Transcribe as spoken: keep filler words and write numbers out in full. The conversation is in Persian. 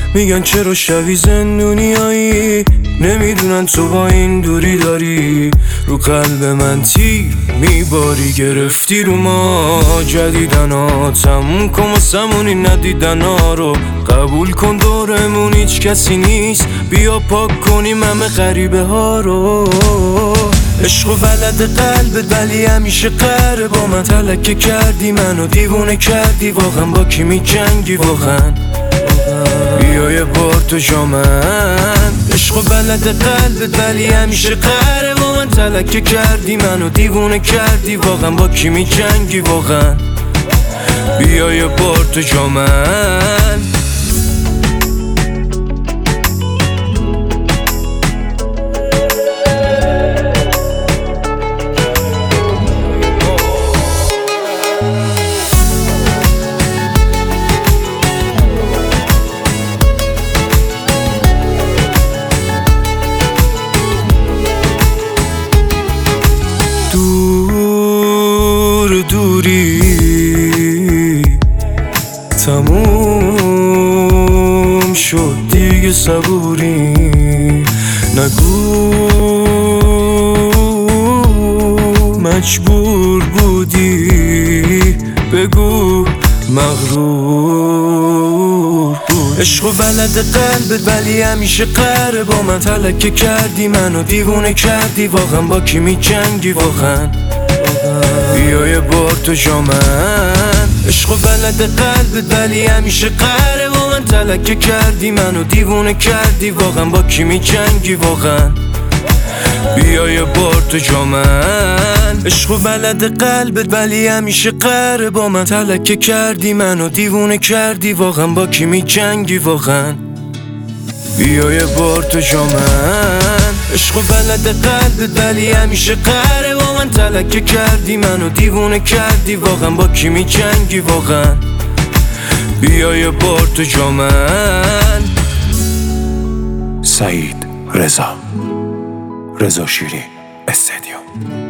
میگن چرا شبی زندونیایی، نمیدونن تو با این دوری داری رو قلب من تیر میباری. گرفتی رو ما جدیدن ها، تموم کن واسمون این ندیدن ها رو. قبول کن دورمون هیچ کسی نیست، بیا پاک کنیم همه غریبه ها رو. عشق و ولد قلبت ولی همیشه قهره با من. تلکه کردی منو دیوونه کردی واقعا، با کی میجنگی واقعا؟ بیا یه بار تو جا من. عشق و ولد قلبت ولی همیشه قهره با من. تلکه کردی منو دیوونه کردی واقعا، با کی میجنگی واقعا؟ بیا یه بار تو جا من. دور دوری تموم شد دیگه، صبوری نگو مجبور بودی، بگو مغرور بود. عشق و ولد قلبت ولی همیشه قهره با من. تلکه کردی منو دیوونه کردی واقعا، با کی میجنگی واقعا؟ بیا یه بار تو جا من. عشق و ولد قلبت ولی همیشه قهره با من. تلکه کردی منو دیوونه کردی واقعا، با کی میجنگی واقعا؟ بیا یه بار تو جا من. عشق و ولد قلبت ولی همیشه قهره با من. تلکه کردی منو دیوونه کردی واقعا، با کی میجنگی واقعا؟ بیا یه بار تو جا من. عشق و ولد قلبت ولی همیشه قهره با من. تلکه کردی منو دیوونه کردی واقعا، با کی میجنگی واقعا؟ بیا یه بار تو جا من. سعید رضا، رضا شیرین استدیو.